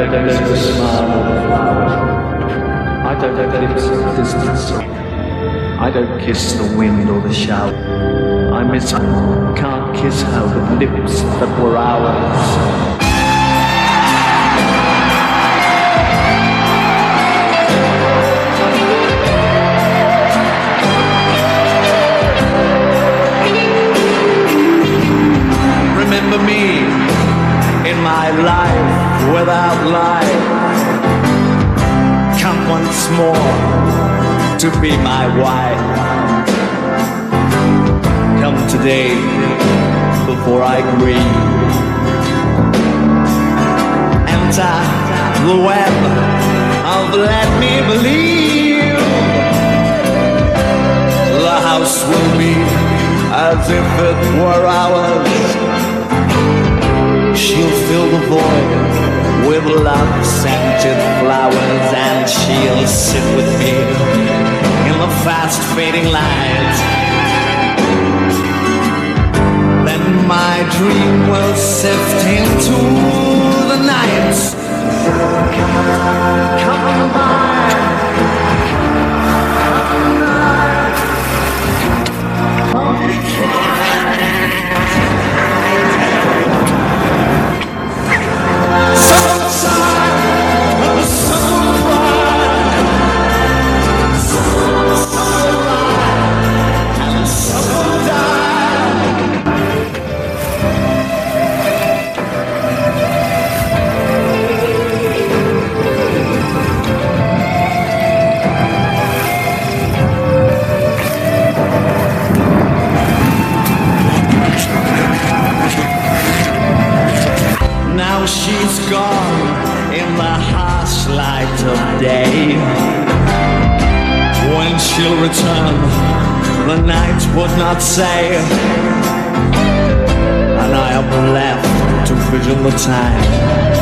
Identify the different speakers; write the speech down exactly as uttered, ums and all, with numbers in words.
Speaker 1: don't know the smile of the flowers. I don't glimpse the distance. I don't kiss the wind or the shower. I miss her, can't kiss her with lips that were ours. Remember me in my life without life. Come once more to be my wife. Come today before I grieve. Enter the web of let me believe. The house will be as if it were ours. She'll fill the void with love-scented flowers, and she'll sit with me in the fast-fading light. Then my dream will sift into the night. Come by, come by, come by. Now she's gone in the harsh light of day. When she'll return, the night would not say, and I am left to vision the time.